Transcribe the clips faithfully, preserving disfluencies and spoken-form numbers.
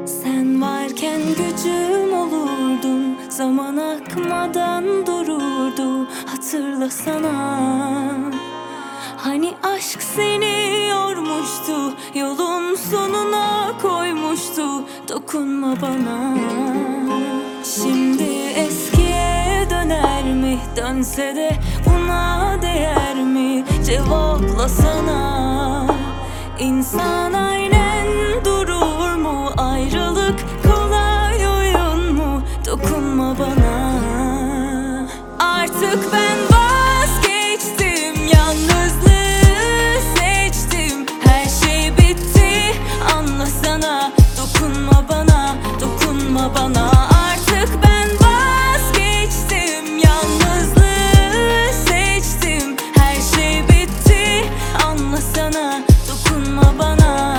Sen varken gücüm olurdun, zaman akmadan dururdu. Hatırlasana, hani aşk seni yormuştu, yolun sonuna koymuştu. Dokunma bana. Şimdi eskiye döner mi? Dönse de buna değer mi? Cevaplasana. İnsan aynen durur mu? Ayrılık kolay oyun mu? Dokunma bana. Artık ben vazgeçtim, yalnızlığı seçtim. Her şey bitti, anlasana. Dokunma bana, dokunma bana. Artık ben vazgeçtim, yalnızlığı seçtim. Her şey bitti, anlasana. Dokunma bana,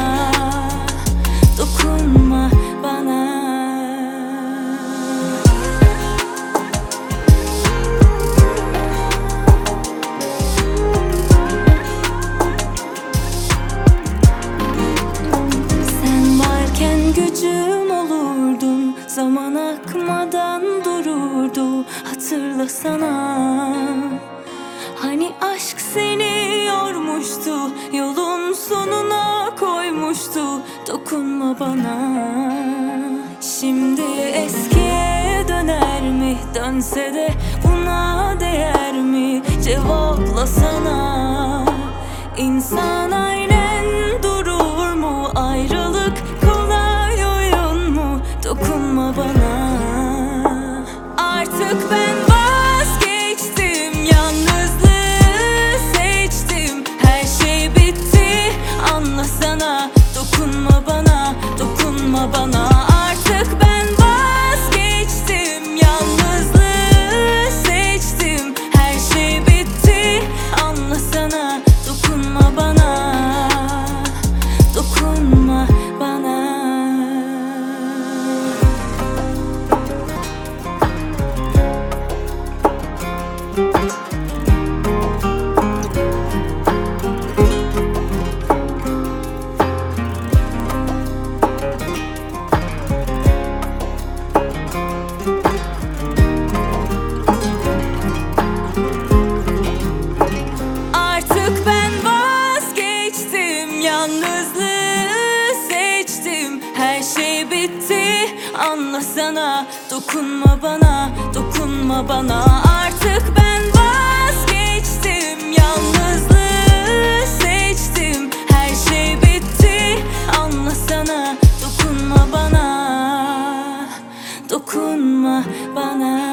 dokunma bana. Sen varken gücüm olurdun, zaman akmadan dururdu. Hatırlasana, hani aşk seni yormuştu, yolun sonuna koymuştu. Dokunma bana. Şimdi eskiye döner mi? Dönse de buna değer mi? Cevaplasana. İnsan aynen durur mu? Ayrılık kolay oyun mu? Dokunma bana. Artık ben vazgeçtim, yalnızlığı seçtim. Her şey bitti, anlasana. Dokunma bana, dokunma bana. Artık ben vazgeçtim, yalnızlığı seçtim. Her şey bitti, anlasana. Dokunma bana, dokunma bana. Artık ben vazgeçtim, yalnızlığı seçtim. Her şey bitti, anlasana. Dokunma bana, dokunma bana. Artık ben vazgeçtim, yalnızlığı seçtim. Her şey bitti, anlasana. Dokunma bana, dokunma bana.